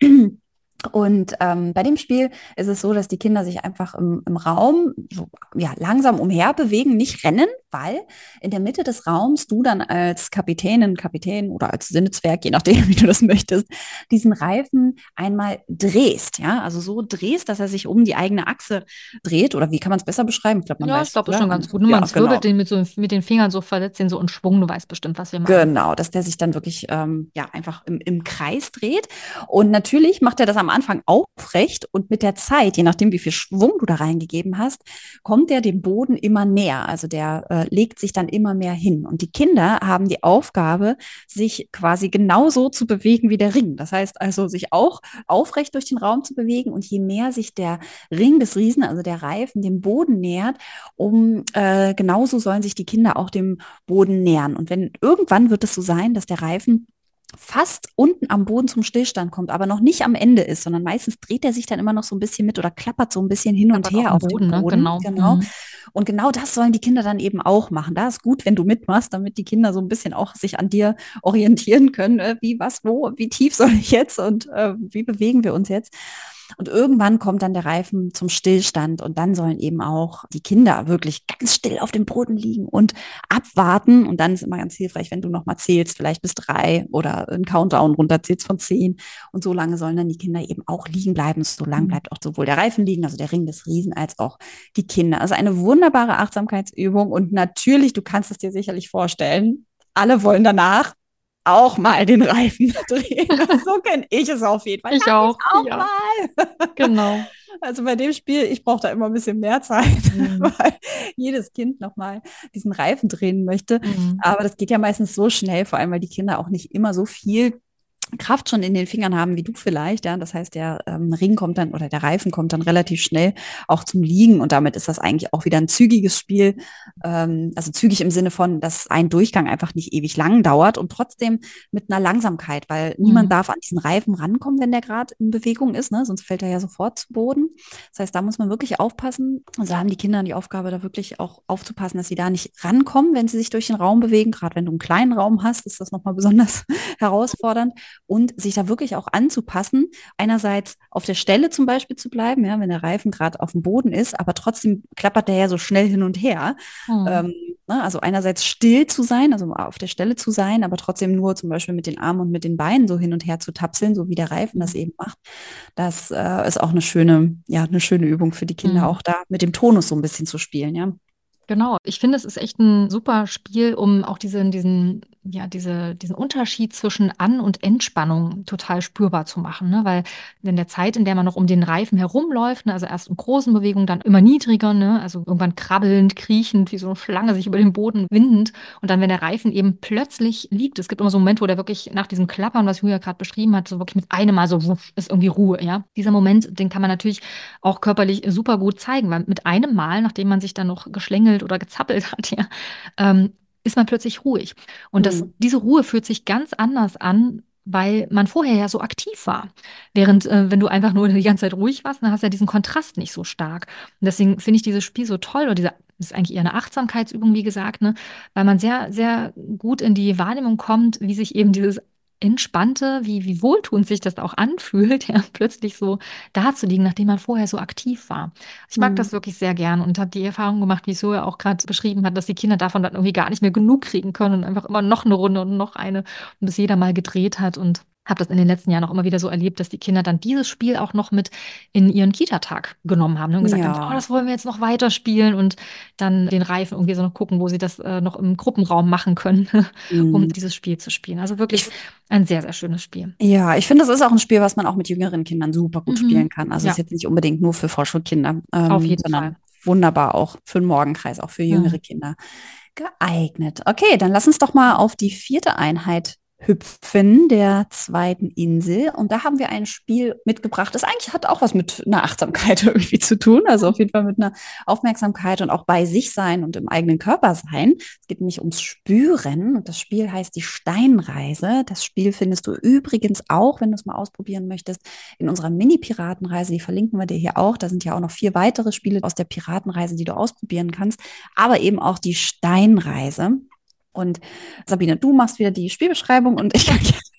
Und bei dem Spiel ist es so, dass die Kinder sich einfach im Raum so, ja, langsam umher bewegen, nicht rennen, weil in der Mitte des Raums du dann als Kapitänin, Kapitän oder als Sinnezwerg, je nachdem, wie du das möchtest, diesen Reifen einmal drehst. Ja, also so drehst, dass er sich um die eigene Achse dreht. Oder wie kann man es besser beschreiben? Ich glaube, man Ja, ich weiß, glaube, das ist oder? schon ganz gut. Nur Ja, man genau. zwirbelt den mit den Fingern so, versetzt den so in Schwung. Du weißt bestimmt, was wir meinen. Genau, dass der sich dann wirklich ja, einfach im Kreis dreht. Und natürlich macht er das am Anfang aufrecht und mit der Zeit, je nachdem, wie viel Schwung du da reingegeben hast, kommt er dem Boden immer näher. Also der legt sich dann immer mehr hin. Und die Kinder haben die Aufgabe, sich quasi genauso zu bewegen wie der Ring. Das heißt also, sich auch aufrecht durch den Raum zu bewegen. Und je mehr sich der Ring des Riesen, also der Reifen, dem Boden nähert, genauso sollen sich die Kinder auch dem Boden nähern. Und wenn irgendwann wird es so sein, dass der Reifen fast unten am Boden zum Stillstand kommt, aber noch nicht am Ende ist, sondern meistens dreht er sich dann immer noch so ein bisschen mit oder klappert so ein bisschen hin und Klappert auf her dem auf dem Boden, ne? Boden. Genau. Genau. Mhm. Und genau das sollen die Kinder dann eben auch machen. Da ist gut, wenn du mitmachst, damit die Kinder so ein bisschen auch sich an dir orientieren können. Wie, was, wo, wie tief soll ich jetzt und wie bewegen wir uns jetzt? Und irgendwann kommt dann der Reifen zum Stillstand und dann sollen eben auch die Kinder wirklich ganz still auf dem Boden liegen und abwarten. Und dann ist immer ganz hilfreich, wenn du nochmal zählst, vielleicht bis 3 oder einen Countdown runterzählst von 10. Und so lange sollen dann die Kinder eben auch liegen bleiben. So lange Mhm. bleibt auch sowohl der Reifen liegen, also der Ring des Riesen, als auch die Kinder. Also eine wunderbare Achtsamkeitsübung. Und natürlich, du kannst es dir sicherlich vorstellen, alle wollen danach auch mal den Reifen drehen. So kenne ich es auf jeden Fall. Ich Kann ich auch, auch ja, mal. genau. Also bei dem Spiel, ich brauche da immer ein bisschen mehr Zeit, Mhm. weil jedes Kind nochmal diesen Reifen drehen möchte. Mhm. Aber das geht ja meistens so schnell, vor allem weil die Kinder auch nicht immer so viel Kraft schon in den Fingern haben wie du vielleicht, ja. Das heißt, der Ring kommt dann oder der Reifen kommt dann relativ schnell auch zum Liegen und damit ist das eigentlich auch wieder ein zügiges Spiel. Also zügig im Sinne von, dass ein Durchgang einfach nicht ewig lang dauert und trotzdem mit einer Langsamkeit, weil niemand Mhm. darf an diesen Reifen rankommen, wenn der gerade in Bewegung ist, ne? Sonst fällt er ja sofort zu Boden. Das heißt, da muss man wirklich aufpassen. Und so haben die Kinder die Aufgabe, da wirklich auch aufzupassen, dass sie da nicht rankommen, wenn sie sich durch den Raum bewegen. Gerade wenn du einen kleinen Raum hast, ist das nochmal besonders herausfordernd und sich da wirklich auch anzupassen. Einerseits auf der Stelle zum Beispiel zu bleiben, ja, wenn der Reifen gerade auf dem Boden ist, aber trotzdem klappert der ja so schnell hin und her. Mhm. Ne, also einerseits still zu sein, also auf der Stelle zu sein, aber trotzdem nur zum Beispiel mit den Armen und mit den Beinen so hin und her zu tapseln, so wie der Reifen das eben macht. Das ist auch eine schöne Übung für die Kinder, Mhm. auch da mit dem Tonus so ein bisschen zu spielen, ja. Genau. Ich finde, es ist echt ein super Spiel, um auch diesen Unterschied zwischen An- und Entspannung total spürbar zu machen. Ne? Weil in der Zeit, in der man noch um den Reifen herumläuft, ne, also erst in großen Bewegungen, dann immer niedriger, ne? Also irgendwann krabbelnd, kriechend, wie so eine Schlange sich über den Boden windend. Und dann, wenn der Reifen eben plötzlich liegt, es gibt immer so einen Moment, wo der wirklich nach diesem Klappern, was Julia gerade beschrieben hat, so wirklich mit einem Mal so wuff, ist irgendwie Ruhe, ja. Dieser Moment, den kann man natürlich auch körperlich super gut zeigen, weil mit einem Mal, nachdem man sich dann noch geschlängelt oder gezappelt hat, ja, ist man plötzlich ruhig. Und Hm. diese Ruhe fühlt sich ganz anders an, weil man vorher ja so aktiv war. Während, wenn du einfach nur die ganze Zeit ruhig warst, dann hast du ja diesen Kontrast nicht so stark. Und deswegen finde ich dieses Spiel so toll, oder das ist eigentlich eher eine Achtsamkeitsübung, wie gesagt, ne? Weil man sehr, sehr gut in die Wahrnehmung kommt, wie sich eben dieses Entspannte, wie wohltuend sich das auch anfühlt, ja, plötzlich so da zu liegen, nachdem man vorher so aktiv war. Ich mag Hm. das wirklich sehr gern und habe die Erfahrung gemacht, wie es so ja auch gerade beschrieben hat, dass die Kinder davon dann irgendwie gar nicht mehr genug kriegen können und einfach immer noch eine Runde und noch eine und bis jeder mal gedreht hat und habe das in den letzten Jahren auch immer wieder so erlebt, dass die Kinder dann dieses Spiel auch noch mit in ihren Kita-Tag genommen haben, ne, und gesagt haben, oh, Ja. das wollen wir jetzt noch weiterspielen und dann den Reifen irgendwie so noch gucken, wo sie das noch im Gruppenraum machen können, um Hm. dieses Spiel zu spielen. Also Ich wirklich ein sehr, sehr schönes Spiel. Ja, ich finde, das ist auch ein Spiel, was man auch mit jüngeren Kindern super gut spielen Mhm. kann. Also es ist Ja, jetzt nicht unbedingt nur für Vorschulkinder, auf jeden Fall. sondern wunderbar auch für den Morgenkreis, auch für jüngere Mhm. Kinder geeignet. Okay, dann lass uns doch mal auf die vierte Einheit hüpfen, der zweiten Insel. Und da haben wir ein Spiel mitgebracht, das eigentlich hat auch was mit einer Achtsamkeit irgendwie zu tun. Also auf jeden Fall mit einer Aufmerksamkeit und auch bei sich sein und im eigenen Körper sein. Es geht nämlich ums Spüren und das Spiel heißt die Steinreise. Das Spiel findest du übrigens auch, wenn du es mal ausprobieren möchtest, in unserer Mini-Piratenreise. Die verlinken wir dir hier auch. Da sind ja auch noch 4 weitere Spiele aus der Piratenreise, die du ausprobieren kannst, aber eben auch die Steinreise. Und Sabine, du machst wieder die Spielbeschreibung und ich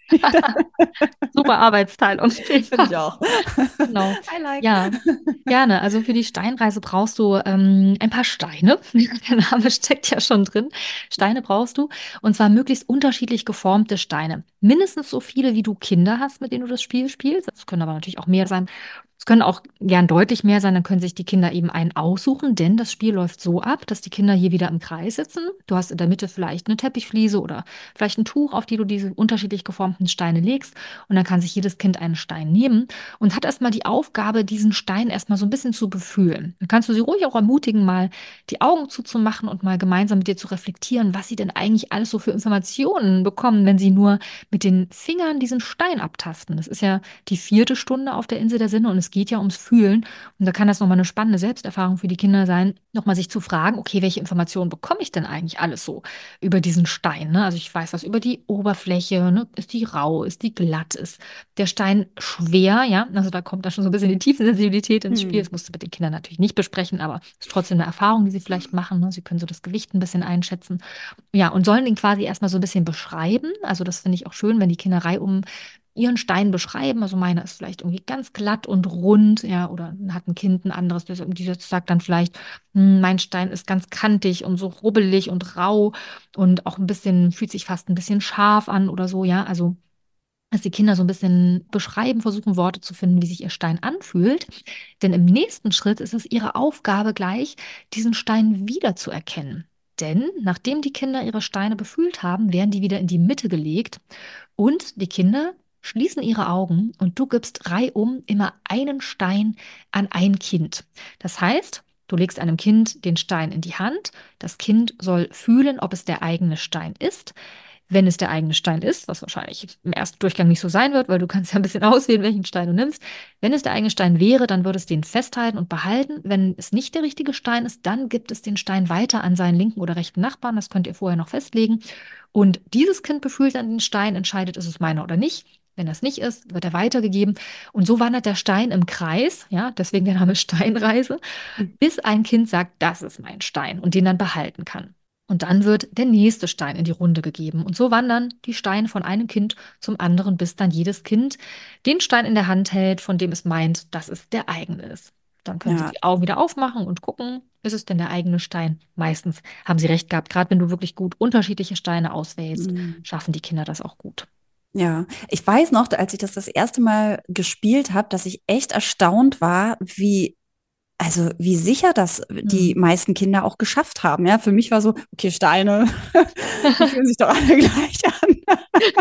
Super Arbeitsteilung. finde ich auch. Genau. I like. Ja, gerne. Also für die Steinreise brauchst du ein paar Steine. Der Name steckt ja schon drin. Steine brauchst du. Und zwar möglichst unterschiedlich geformte Steine. Mindestens so viele, wie du Kinder hast, mit denen du das Spiel spielst. Es können aber natürlich auch mehr sein. Es können auch gern deutlich mehr sein, dann können sich die Kinder eben einen aussuchen, denn das Spiel läuft so ab, dass die Kinder hier wieder im Kreis sitzen. Du hast in der Mitte vielleicht eine Teppichfliese oder vielleicht ein Tuch, auf die du diese unterschiedlich geformten Steine legst. Und dann kann sich jedes Kind einen Stein nehmen und hat erstmal die Aufgabe, diesen Stein erstmal so ein bisschen zu befühlen. Dann kannst du sie ruhig auch ermutigen, mal die Augen zuzumachen und mal gemeinsam mit dir zu reflektieren, was sie denn eigentlich alles so für Informationen bekommen, wenn sie nur mit den Fingern diesen Stein abtasten. Das ist ja die vierte Stunde auf der Insel der Sinne und es geht ja ums Fühlen. Und da kann das nochmal eine spannende Selbsterfahrung für die Kinder sein, nochmal sich zu fragen, okay, welche Informationen bekomme ich denn eigentlich alles so über diesen Stein? Ne? Also ich weiß was über die Oberfläche, ne? Ist die rau, ist die glatt, ist der Stein schwer, ja? Also da kommt da schon so ein bisschen die Tiefensensibilität ins Spiel. Hm. Das musst du mit den Kindern natürlich nicht besprechen, aber es ist trotzdem eine Erfahrung, die sie vielleicht machen. Ne? Sie können so das Gewicht ein bisschen einschätzen. Ja, und sollen den quasi erstmal so ein bisschen beschreiben. Also das finde ich auch schön, wenn die Kinder reihum ihren Stein beschreiben. Also meiner ist vielleicht irgendwie ganz glatt und rund, ja, oder hat ein Kind ein anderes, dieses sagt dann vielleicht, mein Stein ist ganz kantig und so rubbelig und rau und auch ein bisschen, fühlt sich fast ein bisschen scharf an oder so, ja. Also, dass die Kinder so ein bisschen beschreiben, versuchen Worte zu finden, wie sich ihr Stein anfühlt. Denn im nächsten Schritt ist es ihre Aufgabe gleich, diesen Stein wiederzuerkennen. Denn nachdem die Kinder ihre Steine befühlt haben, werden die wieder in die Mitte gelegt und die Kinder schließen ihre Augen und du gibst reihum immer einen Stein an ein Kind. Das heißt, du legst einem Kind den Stein in die Hand. Das Kind soll fühlen, ob es der eigene Stein ist. Wenn es der eigene Stein ist, was wahrscheinlich im ersten Durchgang nicht so sein wird, weil du kannst ja ein bisschen auswählen, welchen Stein du nimmst. Wenn es der eigene Stein wäre, dann würde es den festhalten und behalten. Wenn es nicht der richtige Stein ist, dann gibt es den Stein weiter an seinen linken oder rechten Nachbarn. Das könnt ihr vorher noch festlegen. Und dieses Kind befühlt dann den Stein, entscheidet, ist es meiner oder nicht. Wenn das nicht ist, wird er weitergegeben. Und so wandert der Stein im Kreis, ja, deswegen der Name Steinreise, bis ein Kind sagt, das ist mein Stein und den dann behalten kann. Und dann wird der nächste Stein in die Runde gegeben. Und so wandern die Steine von einem Kind zum anderen, bis dann jedes Kind den Stein in der Hand hält, von dem es meint, dass es der eigene ist. Dann können Sie Ja. die Augen wieder aufmachen und gucken, ist es denn der eigene Stein? Meistens haben Sie recht gehabt. Gerade wenn du wirklich gut unterschiedliche Steine auswählst, Mm. schaffen die Kinder das auch gut. Ja, ich weiß noch, als ich das erste Mal gespielt habe, dass ich echt erstaunt war, wie sicher das die Hm. meisten Kinder auch geschafft haben. Ja, für mich war so, okay, Steine, die fühlen sich doch alle gleich an.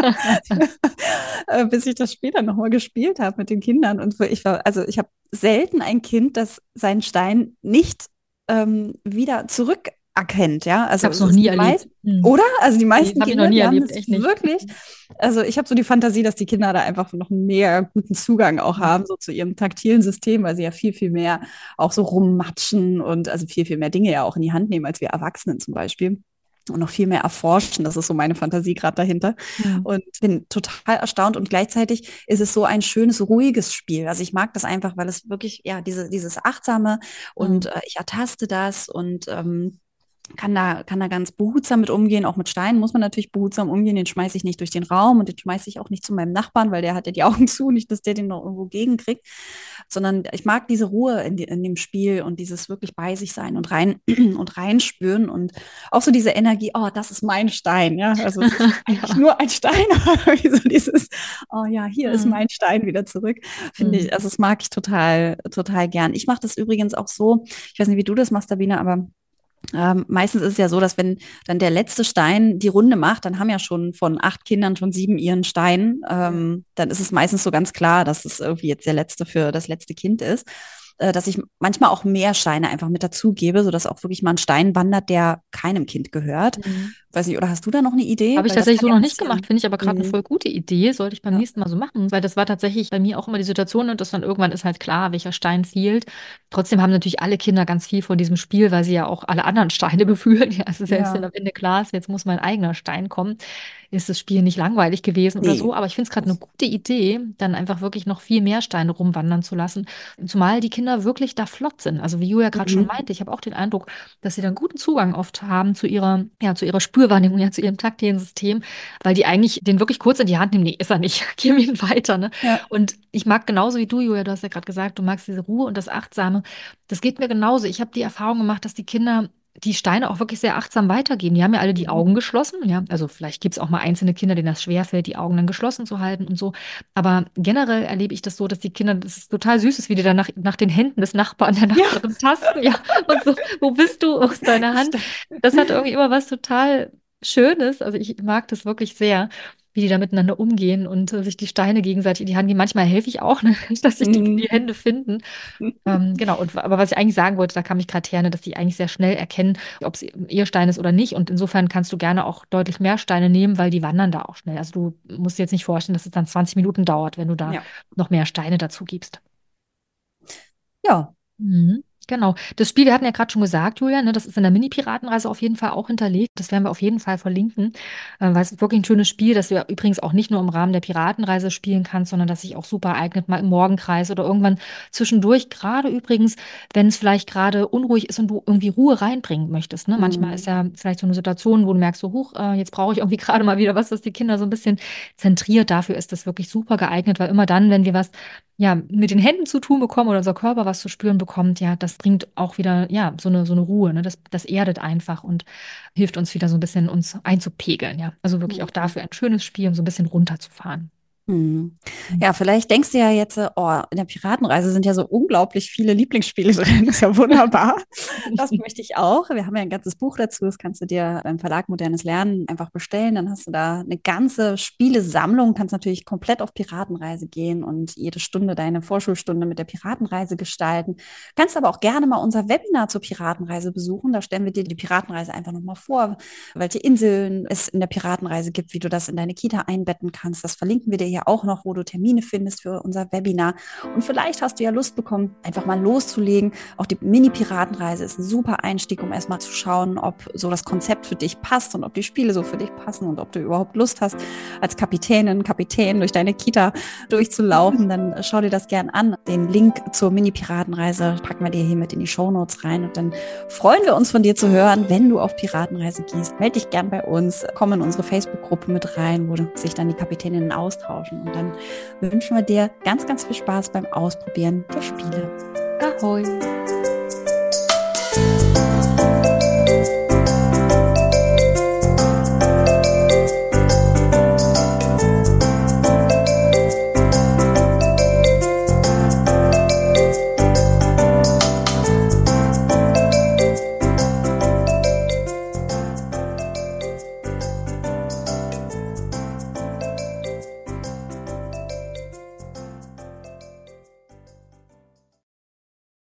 Bis ich das später nochmal gespielt habe mit den Kindern. Und ich habe selten ein Kind, das seinen Stein nicht wieder zurückerkennt. Ja, Ich also habe es es noch ist nie die erlebt. meisten, Hm. oder? Also die Nee, meisten habe ich noch Kinder, nie die haben erlebt, das echt nicht. wirklich. Also ich habe so die Fantasie, dass die Kinder da einfach noch einen mega guten Zugang auch haben, so zu ihrem taktilen System, weil sie ja viel, viel mehr auch so rummatschen und also viel, viel mehr Dinge ja auch in die Hand nehmen als wir Erwachsenen zum Beispiel. Und noch viel mehr erforschen. Das ist so meine Fantasie gerade dahinter. Hm. Und bin total erstaunt. Und gleichzeitig ist es so ein schönes, ruhiges Spiel. Also ich mag das einfach, weil es wirklich, ja, dieses Achtsame und Hm. ich ertaste das und kann da ganz behutsam mit umgehen. Auch mit Steinen muss man natürlich behutsam umgehen. Den schmeiße ich nicht durch den Raum und den schmeiße ich auch nicht zu meinem Nachbarn, weil der hat ja die Augen zu, nicht, dass der den noch irgendwo gegenkriegt. Sondern ich mag diese Ruhe in dem Spiel und dieses wirklich bei sich sein und rein und reinspüren und auch so diese Energie, oh, das ist mein Stein, ja. Also es ist eigentlich Ja. nur ein Stein, aber so dieses, oh ja, hier ist Hm. mein Stein wieder zurück. Finde Hm. ich, also das mag ich total, total gern. Ich mache das übrigens auch so, ich weiß nicht, wie du das machst, Sabine, aber meistens ist es ja so, dass wenn dann der letzte Stein die Runde macht, dann haben ja schon von 8 Kindern schon 7 ihren Stein. Ja. Dann ist es meistens so ganz klar, dass es irgendwie jetzt der letzte für das letzte Kind ist. Dass ich manchmal auch mehr Steine einfach mit dazu gebe, sodass auch wirklich mal ein Stein wandert, der keinem Kind gehört. Hm. Weiß nicht, oder hast du da noch eine Idee? Habe ich Weil das tatsächlich kann so ja noch nicht gemacht, passieren. finde ich aber gerade eine Mhm. voll gute Idee. Sollte ich beim Ja. nächsten Mal so machen, weil das war tatsächlich bei mir auch immer die Situation und das dann irgendwann ist halt klar, welcher Stein fehlt. Trotzdem haben natürlich alle Kinder ganz viel von diesem Spiel, weil sie ja auch alle anderen Steine befühlen. Ja, also selbst wenn Ja. am Ende klar ist, jetzt muss mein eigener Stein kommen, ist das Spiel nicht langweilig gewesen oder Nee. so. Aber ich finde es gerade eine gute Idee, dann einfach wirklich noch viel mehr Steine rumwandern zu lassen. Zumal die Kinder wirklich da flott sind. Also wie Julia gerade schon Mhm. meinte, ich habe auch den Eindruck, dass sie dann guten Zugang oft haben zu ihrer, ja, zu ihrer Spürwahrnehmung, ja, zu ihrem taktilen System, weil die eigentlich den wirklich kurz in die Hand nehmen. Nee, ist er nicht. Gib ihn weiter, ne? Ja. Und ich mag genauso wie du, Julia, du hast ja gerade gesagt, du magst diese Ruhe und das Achtsame. Das geht mir genauso. Ich habe die Erfahrung gemacht, dass die Kinder die Steine auch wirklich sehr achtsam weitergeben. Die haben ja alle die Mhm. Augen geschlossen, ja. Also vielleicht gibt es auch mal einzelne Kinder, denen das schwerfällt, die Augen dann geschlossen zu halten und so. Aber generell erlebe ich das so, dass die Kinder, das ist total süß ist, wie die dann nach den Händen des Nachbarn, der Ja. Nachbarin tasten, ja. Und so, wo bist du aus deiner Hand? Stimmt. Das hat irgendwie immer was total Schönes. Also ich mag das wirklich sehr, wie die da miteinander umgehen und sich die Steine gegenseitig in die Hand geben. Manchmal helfe ich auch, ne, dass sich die Mhm. Hände finden. Genau, aber was ich eigentlich sagen wollte, da kam ich gerade her, ne, dass die eigentlich sehr schnell erkennen, ob es ihr Stein ist oder nicht. Und insofern kannst du gerne auch deutlich mehr Steine nehmen, weil die wandern da auch schnell. Also du musst dir jetzt nicht vorstellen, dass es dann 20 Minuten dauert, wenn du da Ja. noch mehr Steine dazu gibst. Ja. Mhm. Genau. Das Spiel, wir hatten ja gerade schon gesagt, Julia, ne, das ist in der Mini-Piratenreise auf jeden Fall auch hinterlegt. Das werden wir auf jeden Fall verlinken, weil es ist wirklich ein schönes Spiel, das du übrigens auch nicht nur im Rahmen der Piratenreise spielen kannst, sondern das sich auch super eignet, mal im Morgenkreis oder irgendwann zwischendurch. Gerade übrigens, wenn es vielleicht gerade unruhig ist und du irgendwie Ruhe reinbringen möchtest. Ne? Manchmal ist Mhm. ja vielleicht so eine Situation, wo du merkst, so, huch, jetzt brauche ich irgendwie gerade mal wieder was, was die Kinder so ein bisschen zentriert. Dafür ist das wirklich super geeignet, weil immer dann, wenn wir was ja, mit den Händen zu tun bekommen oder unser Körper was zu spüren bekommt, ja, das bringt auch wieder, ja, so eine Ruhe, ne? Das erdet einfach und hilft uns wieder so ein bisschen uns einzupegeln, ja. Also wirklich auch Mhm. dafür ein schönes Spiel, um so ein bisschen runterzufahren. Hm. Ja, vielleicht denkst du ja jetzt, oh, in der Piratenreise sind ja so unglaublich viele Lieblingsspiele drin. Das ist ja wunderbar. Das möchte ich auch. Wir haben ja ein ganzes Buch dazu. Das kannst du dir beim Verlag Modernes Lernen einfach bestellen. Dann hast du da eine ganze Spielesammlung. Kannst natürlich komplett auf Piratenreise gehen und jede Stunde deine Vorschulstunde mit der Piratenreise gestalten. Kannst aber auch gerne mal unser Webinar zur Piratenreise besuchen. Da stellen wir dir die Piratenreise einfach nochmal vor, welche Inseln es in der Piratenreise gibt, wie du das in deine Kita einbetten kannst. Das verlinken wir dir hier auch noch, wo du Termine findest für unser Webinar. Und vielleicht hast du ja Lust bekommen, einfach mal loszulegen. Auch die Mini-Piratenreise ist ein super Einstieg, um erstmal zu schauen, ob so das Konzept für dich passt und ob die Spiele so für dich passen und ob du überhaupt Lust hast, als Kapitänin, Kapitän durch deine Kita durchzulaufen. Dann schau dir das gern an. Den Link zur Mini-Piratenreise packen wir dir hier mit in die Shownotes rein und dann freuen wir uns von dir zu hören, wenn du auf Piratenreise gehst. Melde dich gern bei uns, komm in unsere Facebook-Gruppe mit rein, wo sich dann die Kapitäninnen austauschen. Und dann wünschen wir dir ganz, ganz viel Spaß beim Ausprobieren der Spiele. Ahoi!